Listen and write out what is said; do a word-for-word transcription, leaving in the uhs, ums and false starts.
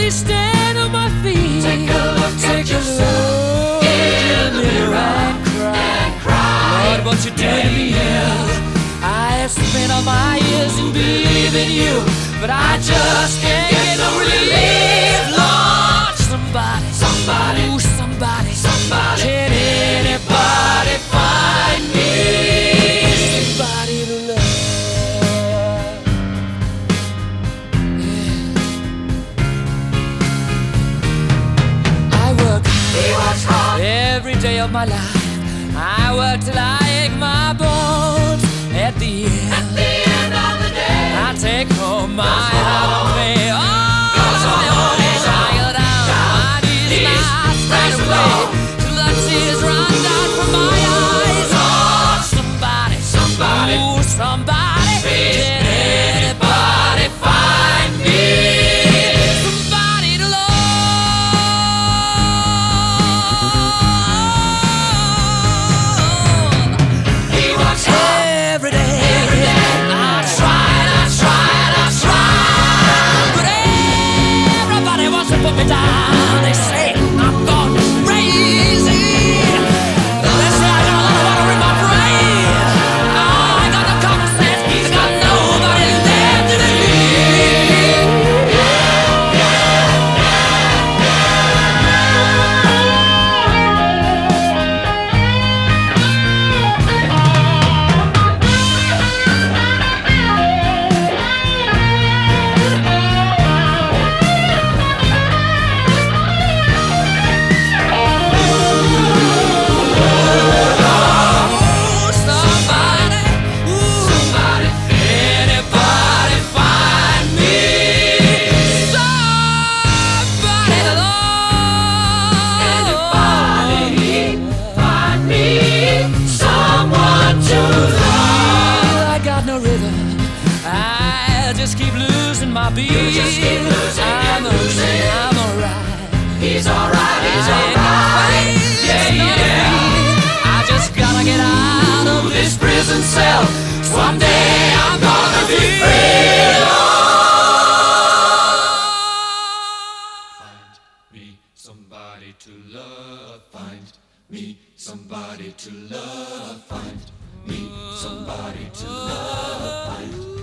me stand on my feet. Take a look Take at a yourself look in the mirror and cry. and cry. Lord, what you doing to me? I have spent all my years in believing you, but I just can't get no relief. Lord, somebody, Somebody, ooh, somebody, somebody. can anybody find me somebody to love? Yeah. I work He works hard every day of my life. I work till I ache my bones. At the end, at the end of the day. I take home my half pay. Oh, Goes on, I go down, my knees and I start to play till the tears run down from my eyes. Oh, somebody, Somebody, ooh, somebody, please, can anybody find me somebody to love? he works hard Every day, every day. I try and I try and I try, but everybody wants to put me down. They say I'm gone crazy. They say I got a lot of water in my brain. I got no common sense. I got nobody left in me. Ooh, somebody, ooh, Somebody, anybody find me somebody to love? anybody find me someone to love. I got no rhythm. I just keep losing my beat. You just keep losing I'm and a- losing. I'm alright. He's alright, he's I ain't alright. afraid, Yeah, it's not yeah. me. I just gotta get out of this prison cell. Someday I'm gonna be free. Find me somebody to love. Find me somebody to love. Find me somebody to love. Find